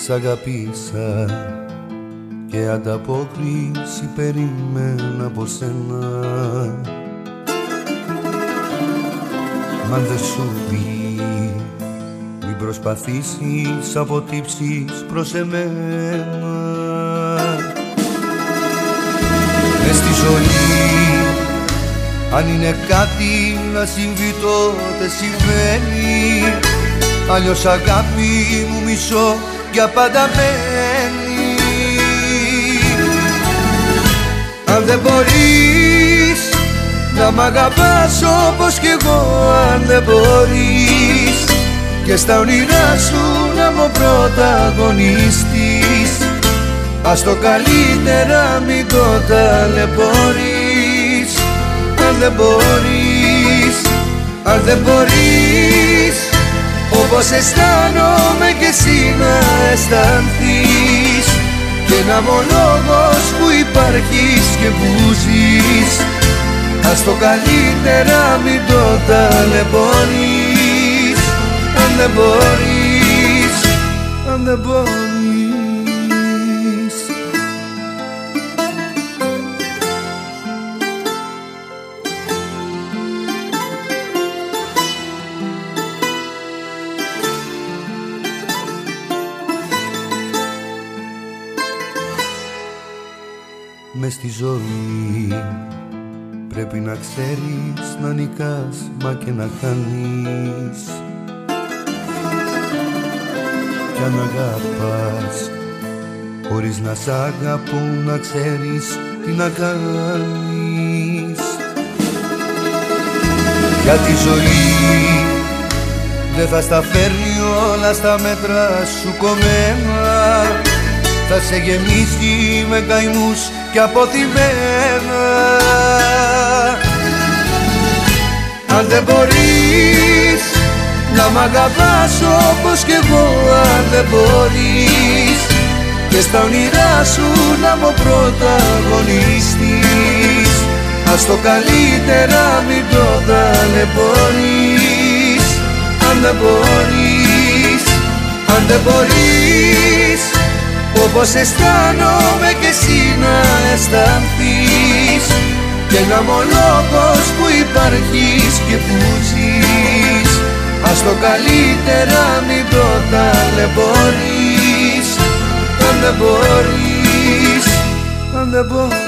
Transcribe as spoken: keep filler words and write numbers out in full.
σ' αγαπήσα και ανταπόκριση περίμενα από σένα. Μ' αν δεν σου πει, μην προσπαθήσεις, αποτύψεις προς εμένα. Μες στη ζωή, αν είναι κάτι να συμβεί τότε συμβαίνει, αλλιώς αγάπη μου μισώ για πάντα μένει. Αν δεν μπορείς να μ' αγαπάς όπως κι εγώ, αν δεν μπορείς και στα όνειρά σου να μου πρωταγωνιστείς, ας το καλύτερα μην το ταλαιπωρείς. Αν δεν μπορείς, αν δεν μπορείς όπως αισθάνομαι κι εσύ να αισθανθείς, και να μ' ο λόγος που υπάρχεις και που ζεις, ας το καλύτερα μην το ταλαιπωρείς. Αν δεν μπορείς, αν δεν μπορείς. Μες στη ζωή πρέπει να ξέρεις να νικάς μα και να χάνεις, κι αν αγαπάς χωρίς να σ' αγαπούν να ξέρεις τι να κάνεις. Για τη ζωή δεν θα στα φέρνει όλα στα μέτρα σου κομμένα, θα σε γεμίσει με καημούς και αποθυμένα. Αν δεν μπορείς να μ' αγαπάς όπως κι εγώ, αν δεν μπορείς και στα όνειρά σου να μου πρωταγωνιστείς, ας το καλύτερα μην το ταλαιπωρείς. Αν δεν μπορείς, αν δεν μπορείς όπως αισθάνομαι κι εσύ να αισθανθείς, και να μ' ο λόγος που υπάρχεις και που ζεις, ας το καλύτερα μην το ταλαιπωρείς. Αν δεν μπορείς, αν δεν μπορείς.